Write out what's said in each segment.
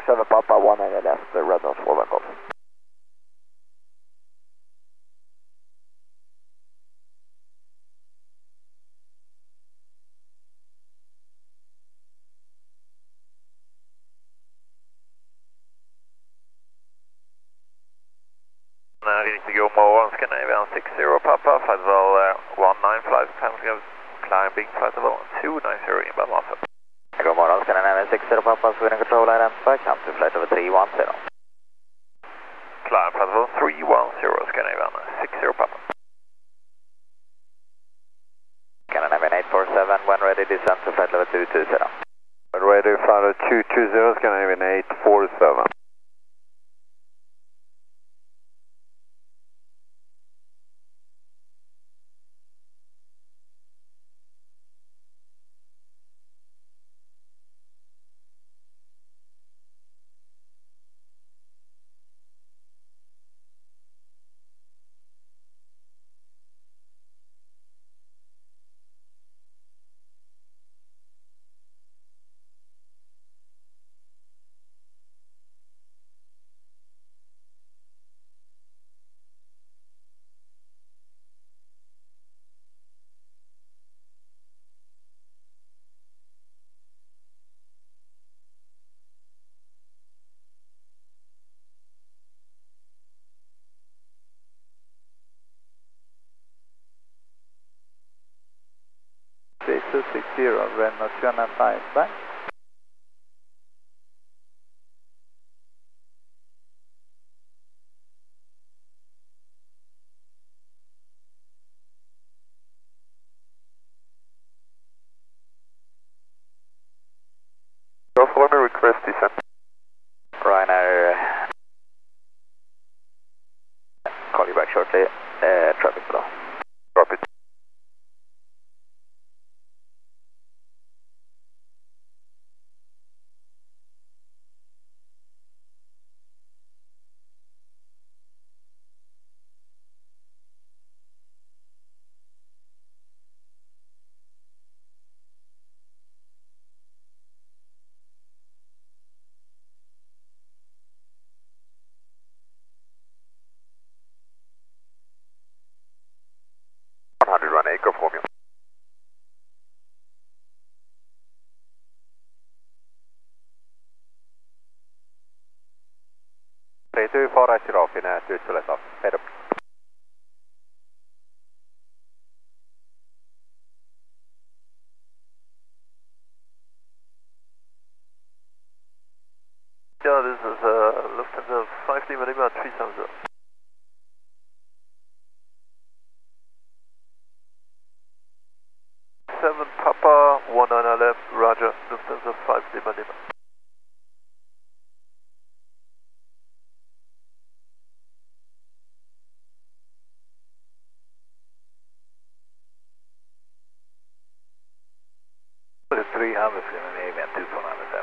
7 Papa, 1 on your left, red nose 4 Golf. Riktig god morgon, Scandinavian 60 Papa, flight level 19, flight time climbing, flight level 290 inbound master. God morgon, Scandinavian 60 Papa, Sweden Control, identify, come to flight level 310. Climb flight level 310, Scandinavian 60 Papa. Scandinavian 847, when ready, descend to flight level 220. When ready, flight level 220, Scandinavian 847. Renault 205, bye. Golf 1 request descent. Ryanair, call you back shortly, traffic below. Drop it. Echo for me. Retur fara right i nät utfället av. Hej då. Yeah, this is Lufthansa 5 Lima Lima 370. Seven Papa, 1 on our left, Roger, Lufthansa 5 Lima Lima. The 300 Scandinavian 2497.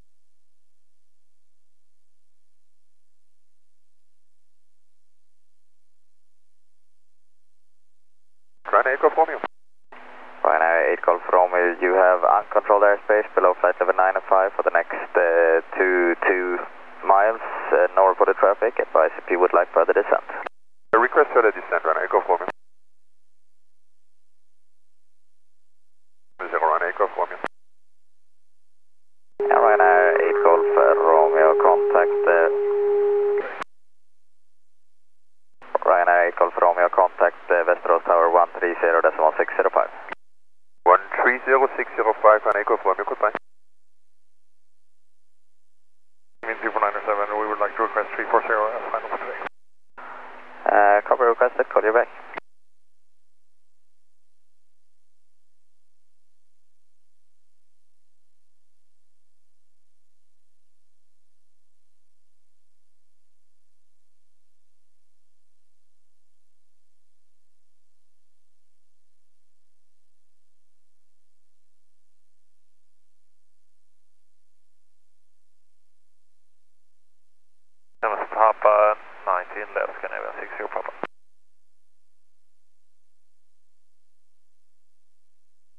Ryanair Echo for me. Ryanair 8 Golf Romeo, you have uncontrolled airspace below flight level 905 for the next 2 miles, no reported traffic. Advise if you would like further descent. Request further descent, Ryanair Echo for me. Ryanair Echo for me. Ryanair 8 Golf Romeo, contact Ryanair 8 Golf Romeo, contact Västerås Tower 130.605. 130.605, Ryanair Echo for me, goodbye. Mean 2497, we would like to request 340 as final for today. Copy requested, call you back. Papa, 19 left, Scandinavian 60 Papa.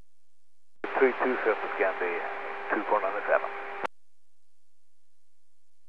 Three two Scandi 2497.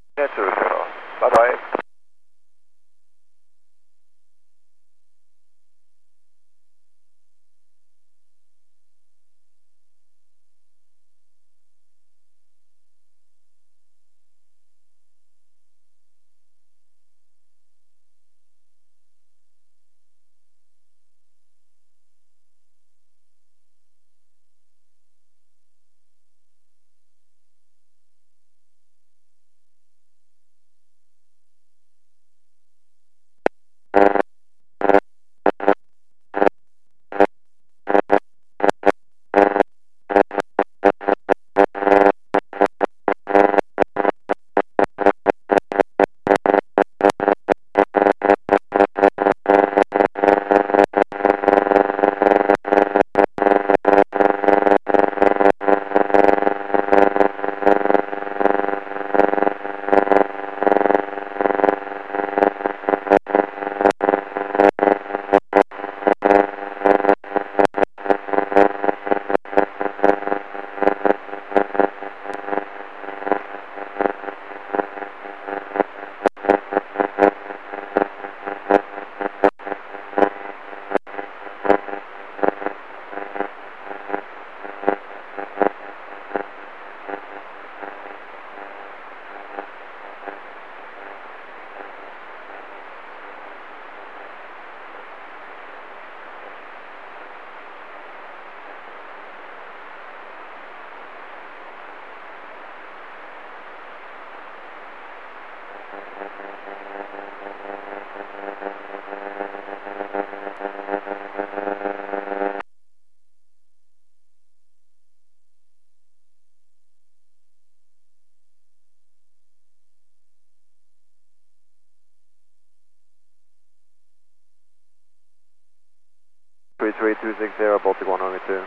260, Baltic 1 Army 2.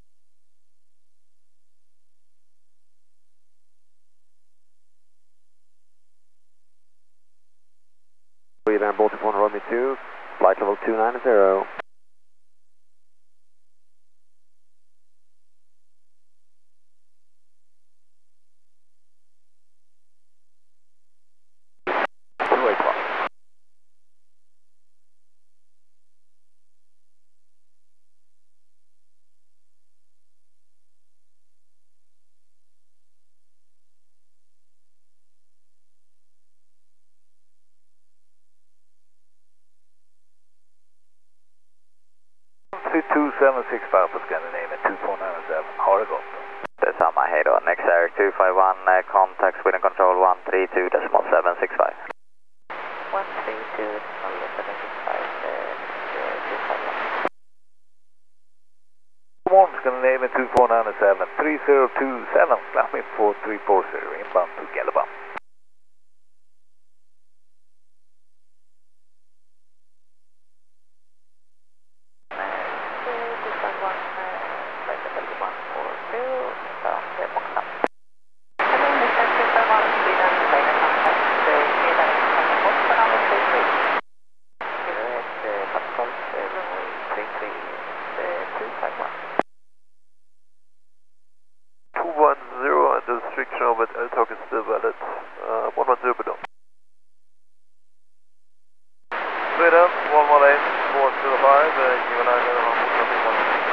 Leader Baltic 1 Army 2, flight level 290. For Scandinavian 2497, har det gott. Detsamma, hej då. Next Eric 251, contact Sweden Control 132.765. 132.765, Come on, Scandinavian 2497, 3027, flash me 4340, inbound to Galabam. Sweden, 118, 405, you and I know how much.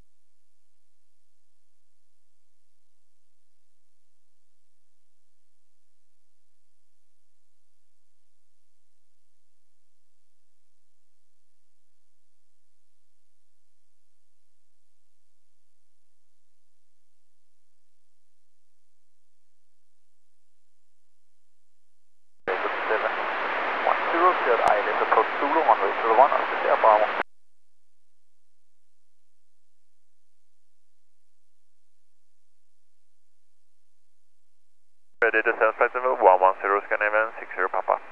Ready to send flight level 110 Scandinavian 60 Papa.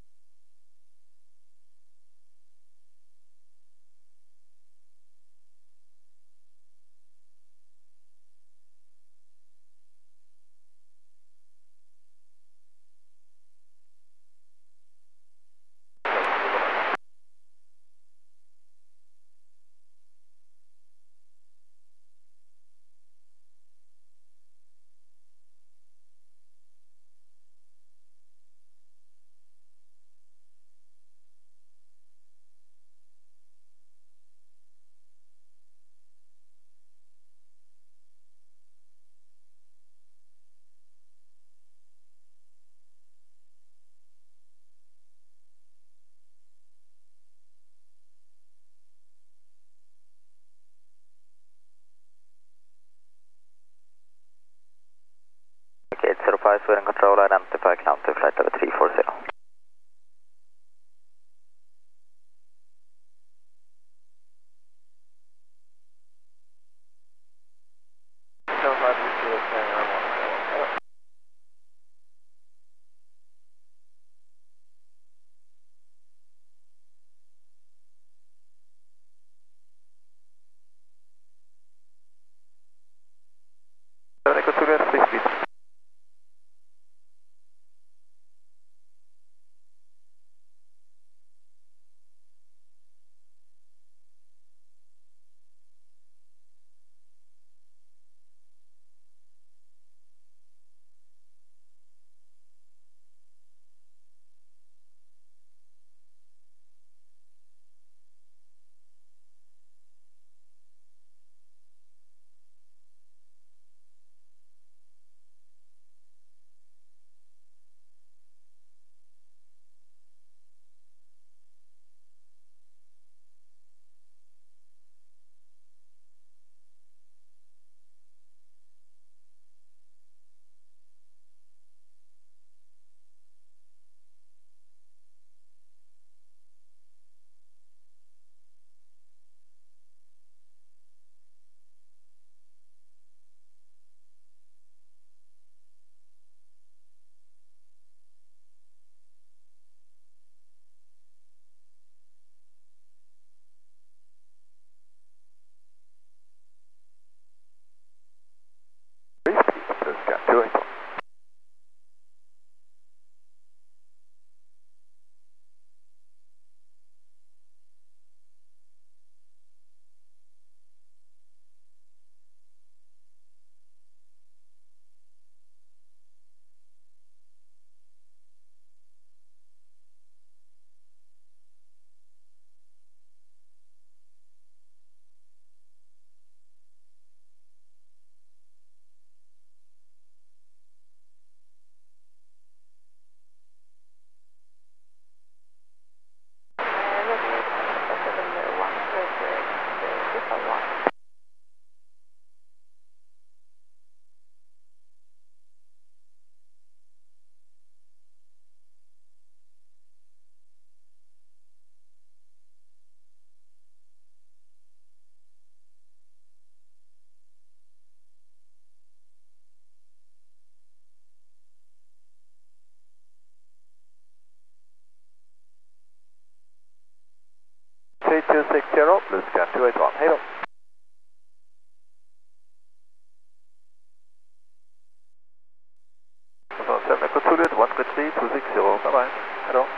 Okay, 805 Sweden Control, identify climb to flight level 340. 260, Blue Sky 281, hej då. Och så 7 Echo Juliet, 1 good speed, 260, bye bye, hej då.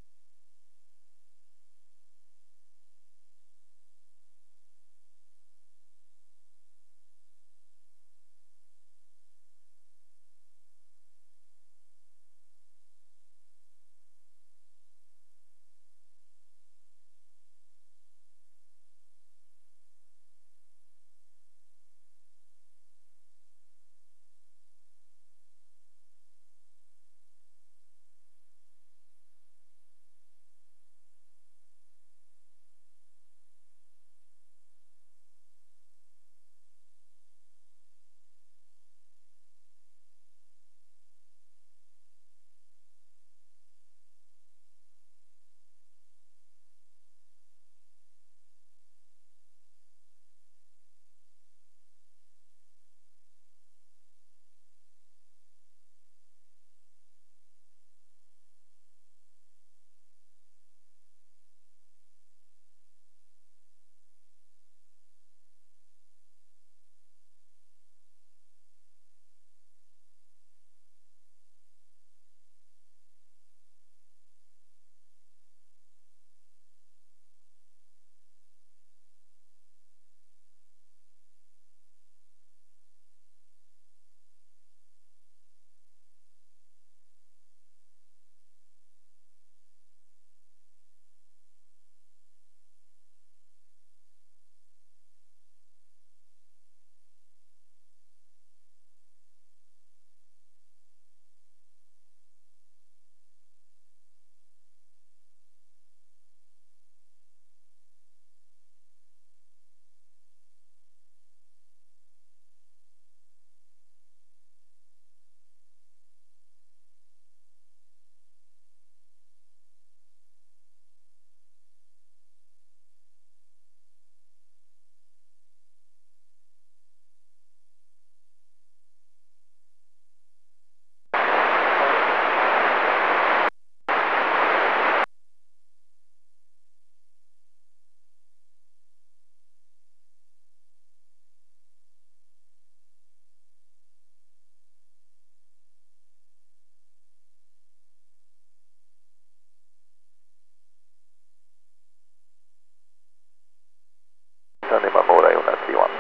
Sunny Mamora, Jonas Johan.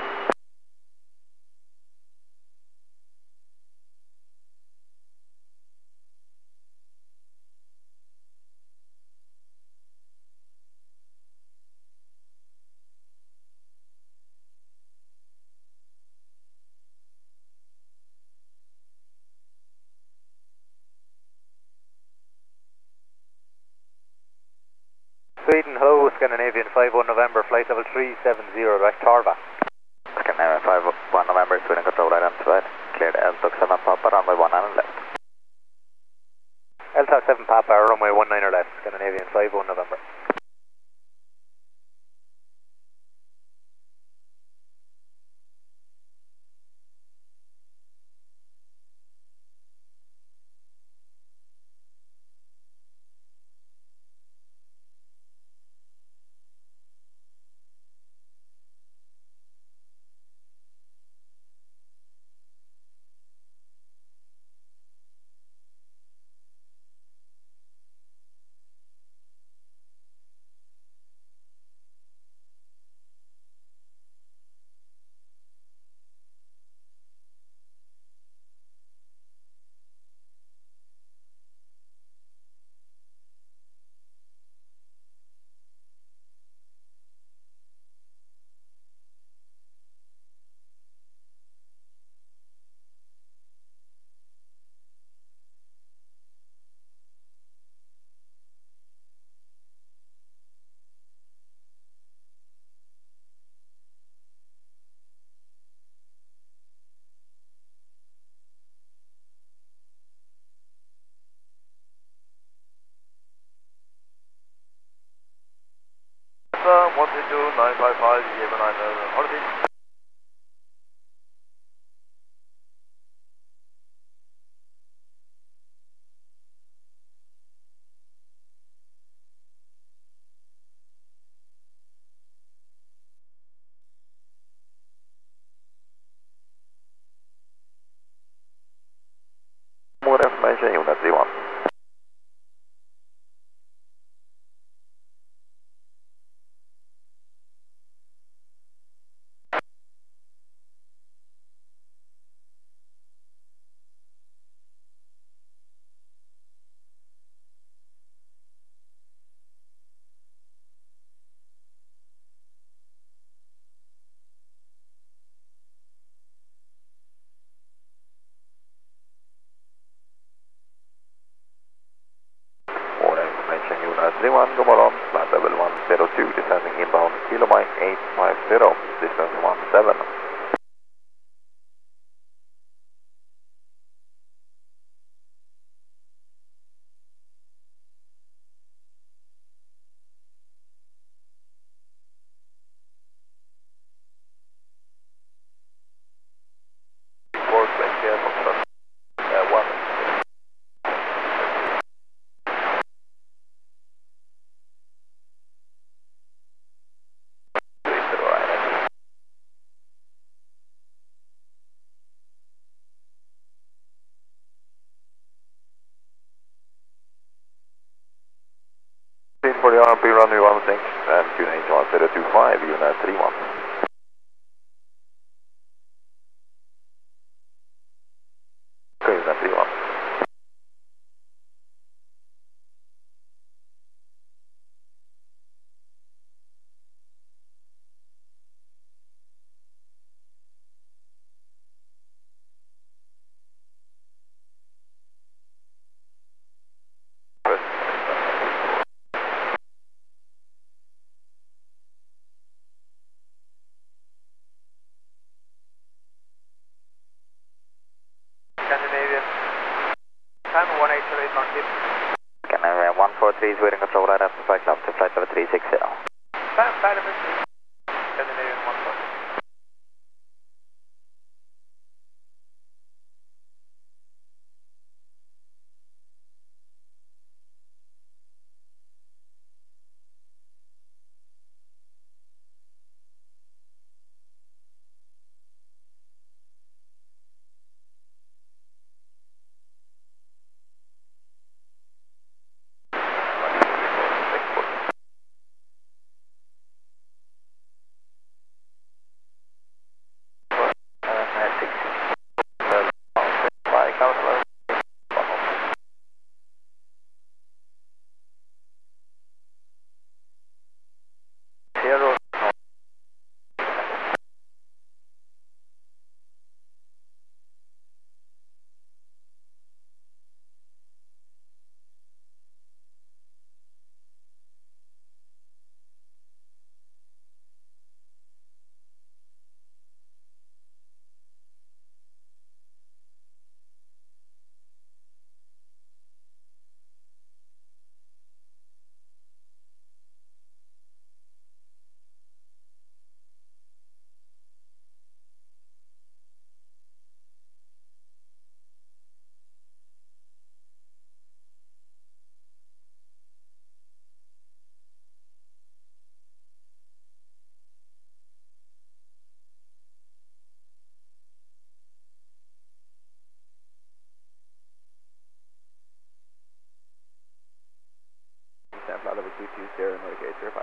Sweden, hello, Scandinavian 51 November, flight level 370, direct Tarva. Scandinavian 51 November, Sweden control identified. Cleared LTOC 7 Papa, runway 19 left. LTOC 7 Papa, runway 19 left, Scandinavian 51 November. Alpha 132-955, Yemen 9, Holiday. 31, god morgon, flight level 102, descending inbound, kilo Mike 850, distance 17. For the RMP runway 16 and QNH 1025, unit 31. Okay, unit 31. Scandinavian, time 1808 on tip. Scandinavian 143 is waiting control right after flight level to flight level 360. Time, Scandinavian 143. Flight level 220, Nordic 805.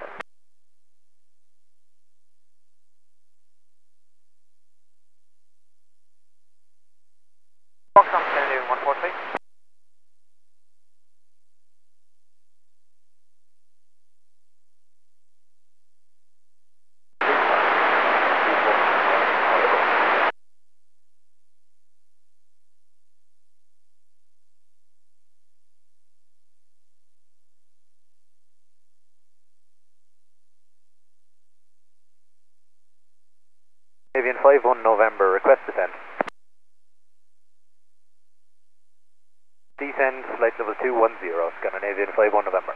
Foxtrot Scandinavian 143. Scandinavian 51 November, request descent. Descend, flight level 210, Scandinavian 51 November.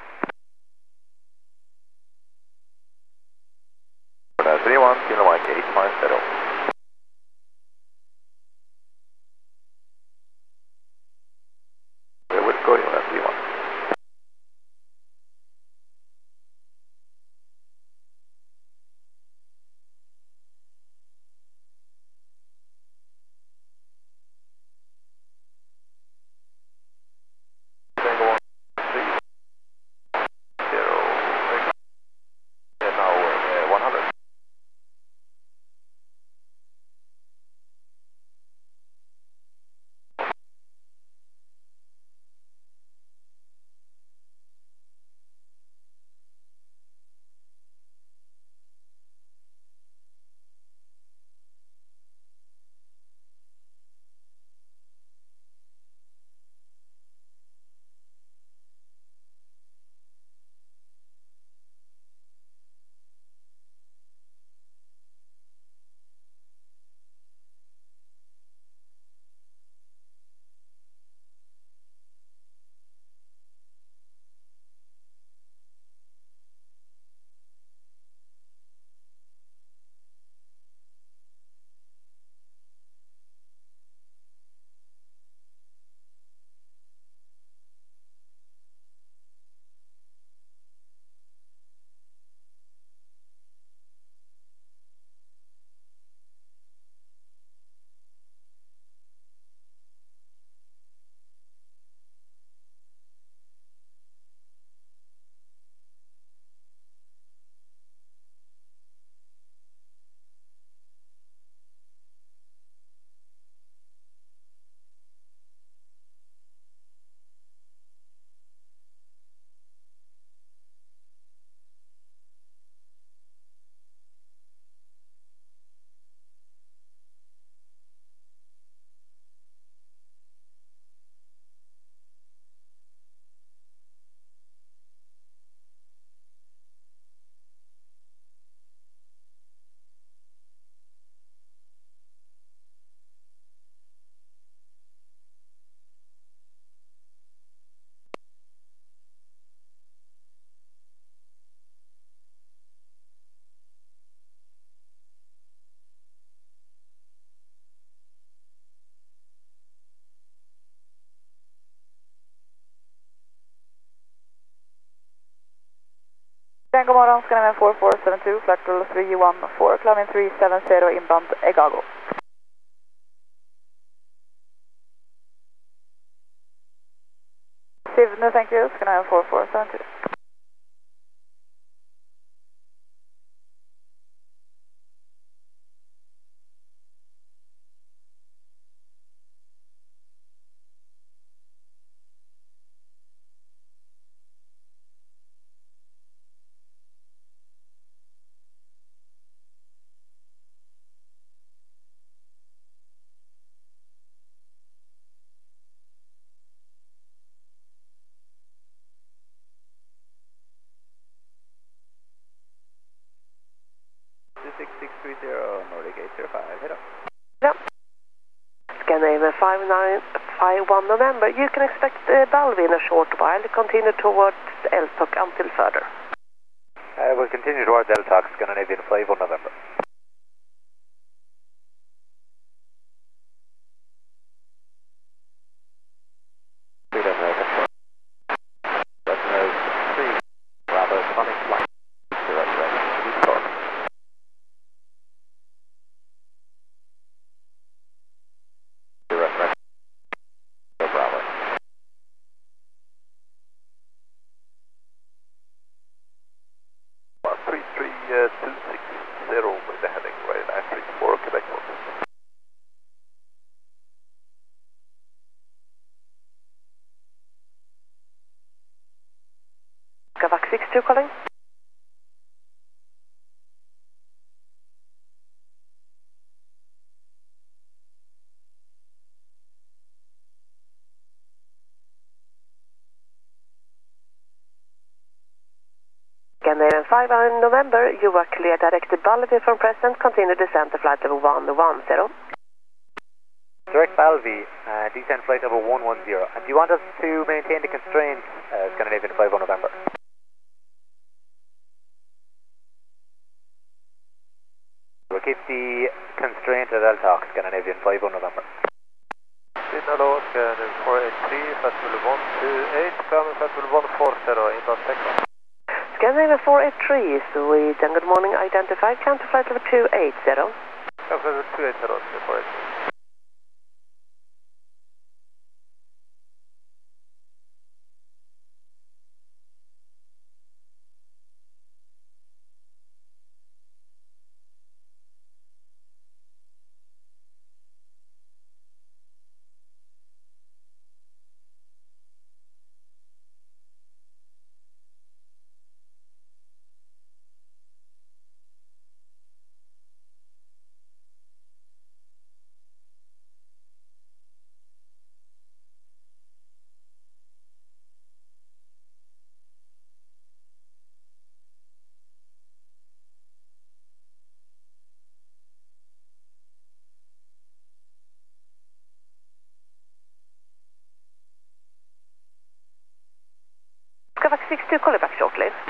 31, kilo Mike 850. We'll go unit 31. God morgon, Scandinavian 4472, flight level 314, climbing 370, inbound Egago. No, thank you, Scandinavian 4472. Scandinavian 5951 November, you can expect Balvi in a short while. Continue towards LTOC until further. We'll continue towards LTOC, Scandinavian 51 November. Kavak 62 calling. Scandinavian 5 on November, you are clear direct to Balvi from present. Continue descent to flight level 110. Direct Balvi, descent flight level 110. And do you want us to maintain the constraints, Scandinavian 51 November? We'll keep the constraint at LTOC, Scandinavian 51 November. Hello, Scandinavian 483, flight level 128, climbing flight level 140, inbound Texas. Scandinavian 483, Sweden, good morning, identified, count to flight level 280. Count level 280, 483. Kavak 62, call you back shortly.